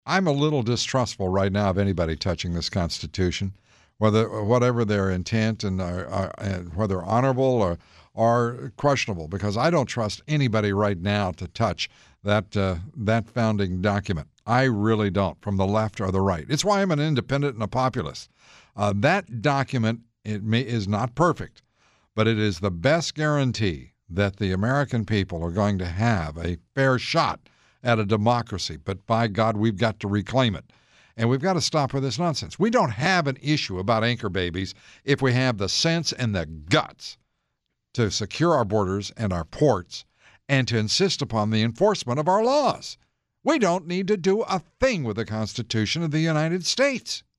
I'm a little distrustful right now of anybody touching this Constitution, whatever their intent and whether honorable or questionable, because I don't trust anybody right now to touch that founding document. I really don't, from the left or the right. It's why I'm an independent and a populist. That document is not perfect, but it is the best guarantee that the American people are going to have a fair shot at a democracy. But by God, we've got to reclaim it. And we've got to stop with this nonsense. We don't have an issue about anchor babies if we have the sense and the guts to secure our borders and our ports and to insist upon the enforcement of our laws. We don't need to do a thing with the Constitution of the United States.